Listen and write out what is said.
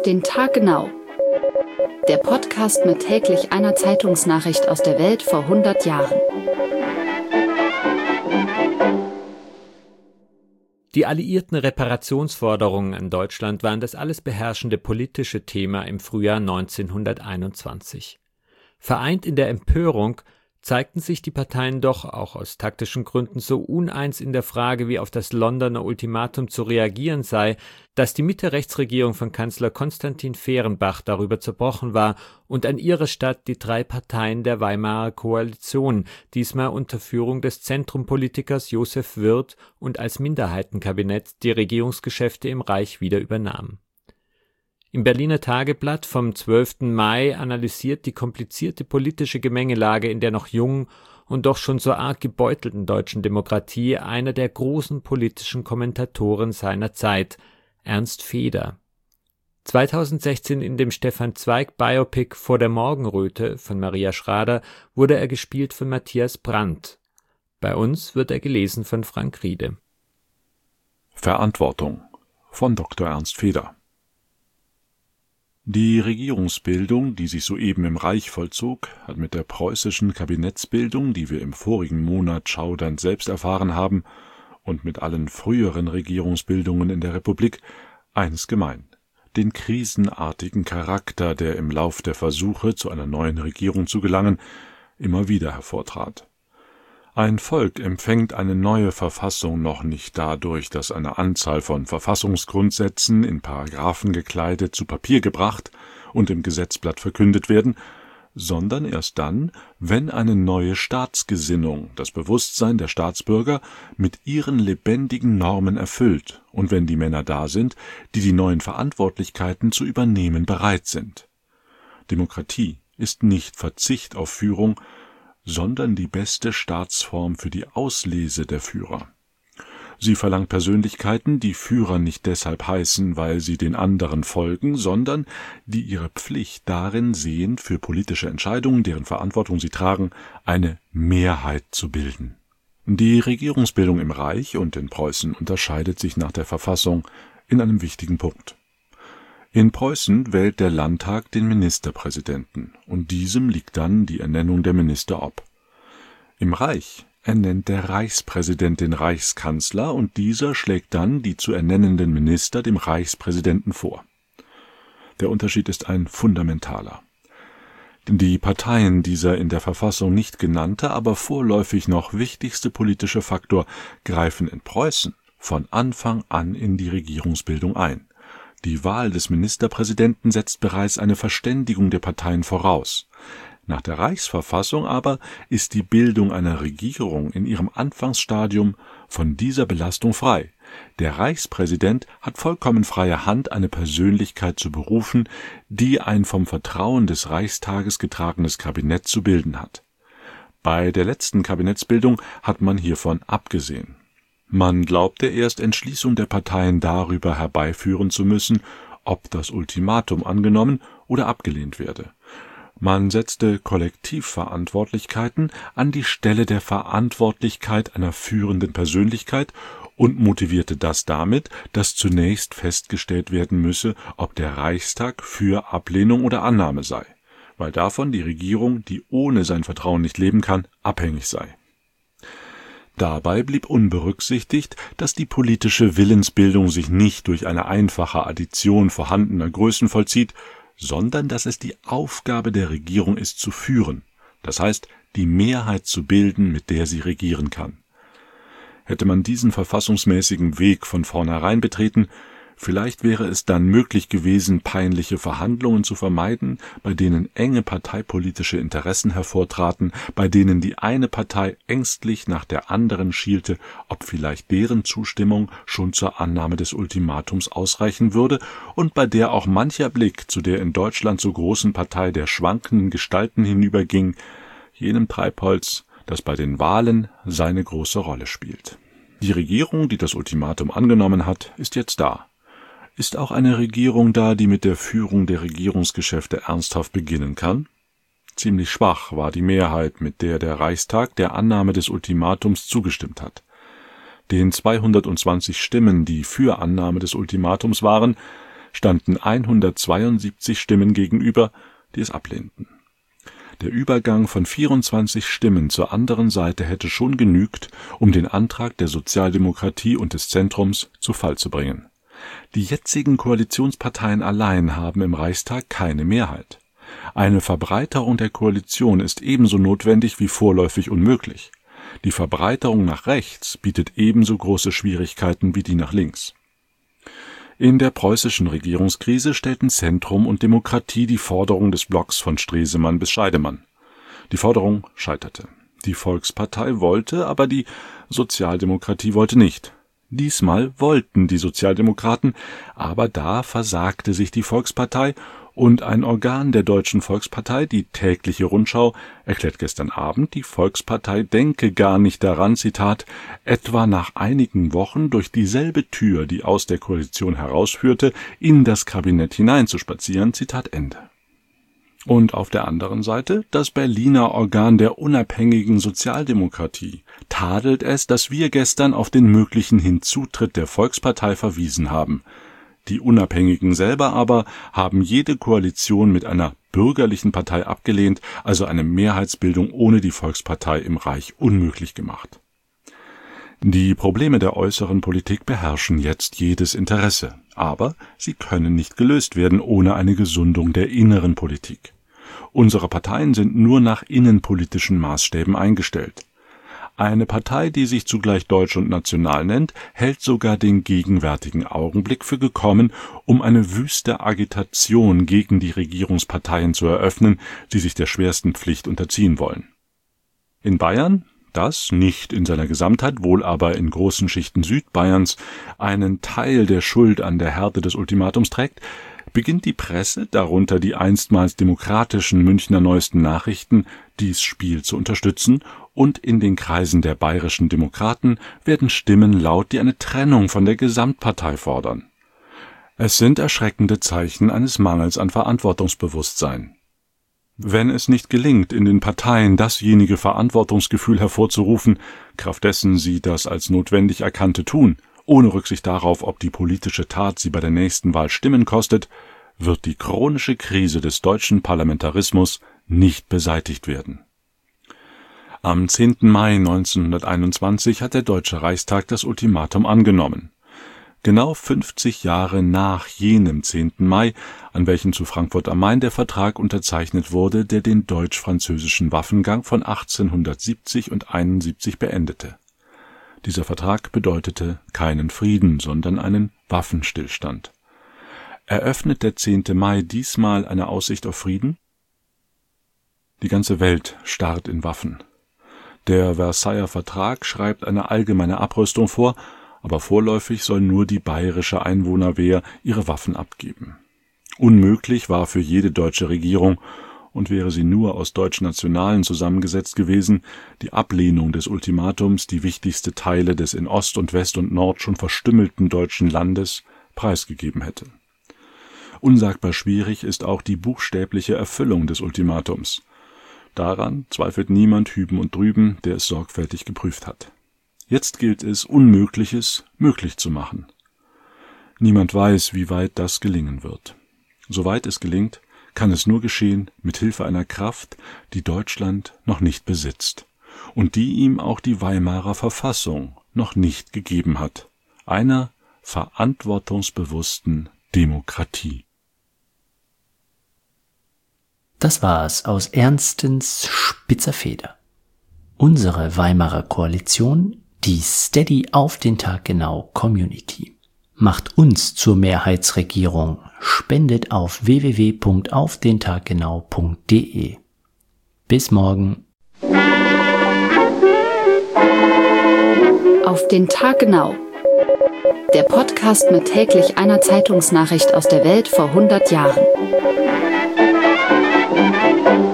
Auf den Tag genau. Der Podcast mit täglich einer Zeitungsnachricht aus der Welt vor 100 Jahren. Die alliierten Reparationsforderungen an Deutschland waren das alles beherrschende politische Thema im Frühjahr 1921. Vereint in der Empörung zeigten sich die Parteien doch, auch aus taktischen Gründen, so uneins in der Frage, wie auf das Londoner Ultimatum zu reagieren sei, dass die Mitte-Rechts-Regierung von Kanzler Konstantin Fehrenbach darüber zerbrochen war und an ihre Stadt die 3 Parteien der Weimarer Koalition, diesmal unter Führung des Zentrumpolitikers Joseph Wirth und als Minderheitenkabinett, die Regierungsgeschäfte im Reich wieder übernahmen. Im Berliner Tageblatt vom 12. Mai analysiert die komplizierte politische Gemengelage in der noch jungen und doch schon so arg gebeutelten deutschen Demokratie einer der großen politischen Kommentatoren seiner Zeit, Ernst Feder. 2016 in dem Stefan Zweig Biopic Vor der Morgenröte von Maria Schrader wurde er gespielt von Matthias Brandt. Bei uns wird er gelesen von Frank Riede. Verantwortung von Dr. Ernst Feder. Die Regierungsbildung, die sich soeben im Reich vollzog, hat mit der preußischen Kabinettsbildung, die wir im vorigen Monat schaudernd selbst erfahren haben, und mit allen früheren Regierungsbildungen in der Republik eines gemein: den krisenartigen Charakter, der im Lauf der Versuche, zu einer neuen Regierung zu gelangen, immer wieder hervortrat. Ein Volk empfängt eine neue Verfassung noch nicht dadurch, dass eine Anzahl von Verfassungsgrundsätzen in Paragraphen gekleidet zu Papier gebracht und im Gesetzblatt verkündet werden, sondern erst dann, wenn eine neue Staatsgesinnung das Bewusstsein der Staatsbürger mit ihren lebendigen Normen erfüllt und wenn die Männer da sind, die die neuen Verantwortlichkeiten zu übernehmen bereit sind. Demokratie ist nicht Verzicht auf Führung, sondern die beste Staatsform für die Auslese der Führer. Sie verlangt Persönlichkeiten, die Führer nicht deshalb heißen, weil sie den anderen folgen, sondern die ihre Pflicht darin sehen, für politische Entscheidungen, deren Verantwortung sie tragen, eine Mehrheit zu bilden. Die Regierungsbildung im Reich und in Preußen unterscheidet sich nach der Verfassung in einem wichtigen Punkt. In Preußen wählt der Landtag den Ministerpräsidenten, und diesem liegt dann die Ernennung der Minister ob. Im Reich ernennt der Reichspräsident den Reichskanzler, und dieser schlägt dann die zu ernennenden Minister dem Reichspräsidenten vor. Der Unterschied ist ein fundamentaler. Denn die Parteien, dieser in der Verfassung nicht genannte, aber vorläufig noch wichtigste politische Faktor, greifen in Preußen von Anfang an in die Regierungsbildung ein. Die Wahl des Ministerpräsidenten setzt bereits eine Verständigung der Parteien voraus. Nach der Reichsverfassung aber ist die Bildung einer Regierung in ihrem Anfangsstadium von dieser Belastung frei. Der Reichspräsident hat vollkommen freie Hand, eine Persönlichkeit zu berufen, die ein vom Vertrauen des Reichstages getragenes Kabinett zu bilden hat. Bei der letzten Kabinettsbildung hat man hiervon abgesehen. Man glaubte erst Entschließung der Parteien darüber herbeiführen zu müssen, ob das Ultimatum angenommen oder abgelehnt werde. Man setzte Kollektivverantwortlichkeiten an die Stelle der Verantwortlichkeit einer führenden Persönlichkeit und motivierte das damit, dass zunächst festgestellt werden müsse, ob der Reichstag für Ablehnung oder Annahme sei, weil davon die Regierung, die ohne sein Vertrauen nicht leben kann, abhängig sei. Dabei blieb unberücksichtigt, dass die politische Willensbildung sich nicht durch eine einfache Addition vorhandener Größen vollzieht, sondern dass es die Aufgabe der Regierung ist, zu führen, das heißt, die Mehrheit zu bilden, mit der sie regieren kann. Hätte man diesen verfassungsmäßigen Weg von vornherein betreten, vielleicht wäre es dann möglich gewesen, peinliche Verhandlungen zu vermeiden, bei denen enge parteipolitische Interessen hervortraten, bei denen die eine Partei ängstlich nach der anderen schielte, ob vielleicht deren Zustimmung schon zur Annahme des Ultimatums ausreichen würde und bei der auch mancher Blick zu der in Deutschland so großen Partei der schwankenden Gestalten hinüberging, jenem Treibholz, das bei den Wahlen seine große Rolle spielt. Die Regierung, die das Ultimatum angenommen hat, ist jetzt da. Ist auch eine Regierung da, die mit der Führung der Regierungsgeschäfte ernsthaft beginnen kann? Ziemlich schwach war die Mehrheit, mit der der Reichstag der Annahme des Ultimatums zugestimmt hat. Den 220 Stimmen, die für Annahme des Ultimatums waren, standen 172 Stimmen gegenüber, die es ablehnten. Der Übergang von 24 Stimmen zur anderen Seite hätte schon genügt, um den Antrag der Sozialdemokratie und des Zentrums zu Fall zu bringen. Die jetzigen Koalitionsparteien allein haben im Reichstag keine Mehrheit. Eine Verbreiterung der Koalition ist ebenso notwendig wie vorläufig unmöglich. Die Verbreiterung nach rechts bietet ebenso große Schwierigkeiten wie die nach links. In der preußischen Regierungskrise stellten Zentrum und Demokratie die Forderung des Blocks von Stresemann bis Scheidemann. Die Forderung scheiterte. Die Volkspartei wollte, aber die Sozialdemokratie wollte nicht. Diesmal wollten die Sozialdemokraten, aber da versagte sich die Volkspartei, und ein Organ der Deutschen Volkspartei, die Tägliche Rundschau, erklärt gestern Abend, die Volkspartei denke gar nicht daran, Zitat, etwa nach einigen Wochen durch dieselbe Tür, die aus der Koalition herausführte, in das Kabinett hineinzuspazieren, Zitat Ende. Und auf der anderen Seite das Berliner Organ der unabhängigen Sozialdemokratie tadelt es, dass wir gestern auf den möglichen Hinzutritt der Volkspartei verwiesen haben. Die Unabhängigen selber aber haben jede Koalition mit einer bürgerlichen Partei abgelehnt, also eine Mehrheitsbildung ohne die Volkspartei im Reich unmöglich gemacht. Die Probleme der äußeren Politik beherrschen jetzt jedes Interesse, aber sie können nicht gelöst werden ohne eine Gesundung der inneren Politik. Unsere Parteien sind nur nach innenpolitischen Maßstäben eingestellt. Eine Partei, die sich zugleich deutsch und national nennt, hält sogar den gegenwärtigen Augenblick für gekommen, um eine wüste Agitation gegen die Regierungsparteien zu eröffnen, die sich der schwersten Pflicht unterziehen wollen. In Bayern, das nicht in seiner Gesamtheit, wohl aber in großen Schichten Südbayerns einen Teil der Schuld an der Härte des Ultimatums trägt, beginnt die Presse, darunter die einstmals demokratischen Münchner Neuesten Nachrichten, dies Spiel zu unterstützen, und in den Kreisen der bayerischen Demokraten werden Stimmen laut, die eine Trennung von der Gesamtpartei fordern. Es sind erschreckende Zeichen eines Mangels an Verantwortungsbewusstsein. Wenn es nicht gelingt, in den Parteien dasjenige Verantwortungsgefühl hervorzurufen, kraft dessen sie das als notwendig Erkannte tun, ohne Rücksicht darauf, ob die politische Tat sie bei der nächsten Wahl Stimmen kostet, wird die chronische Krise des deutschen Parlamentarismus nicht beseitigt werden. Am 10. Mai 1921 hat der Deutsche Reichstag das Ultimatum angenommen. Genau 50 Jahre nach jenem 10. Mai, an welchem zu Frankfurt am Main der Vertrag unterzeichnet wurde, der den deutsch-französischen Waffengang von 1870 und 71 beendete. Dieser Vertrag bedeutete keinen Frieden, sondern einen Waffenstillstand. Eröffnet der 10. Mai diesmal eine Aussicht auf Frieden? Die ganze Welt starrt in Waffen. Der Versailler Vertrag schreibt eine allgemeine Abrüstung vor, aber vorläufig soll nur die bayerische Einwohnerwehr ihre Waffen abgeben. Unmöglich war für jede deutsche Regierung, und wäre sie nur aus Deutschnationalen zusammengesetzt gewesen, die Ablehnung des Ultimatums, die wichtigste Teile des in Ost und West und Nord schon verstümmelten deutschen Landes preisgegeben hätte. Unsagbar schwierig ist auch die buchstäbliche Erfüllung des Ultimatums. Daran zweifelt niemand hüben und drüben, der es sorgfältig geprüft hat. Jetzt gilt es, Unmögliches möglich zu machen. Niemand weiß, wie weit das gelingen wird. Soweit es gelingt, kann es nur geschehen mit Hilfe einer Kraft, die Deutschland noch nicht besitzt und die ihm auch die Weimarer Verfassung noch nicht gegeben hat, einer verantwortungsbewussten Demokratie. Das war's aus Ernstens spitzer Feder. Unsere Weimarer Koalition, die Steady auf den Tag genau Community, macht uns zur Mehrheitsregierung, spendet auf www.aufdentaggenau.de. Bis morgen. Auf den Tag genau. Der Podcast mit täglich einer Zeitungsnachricht aus der Welt vor 100 Jahren.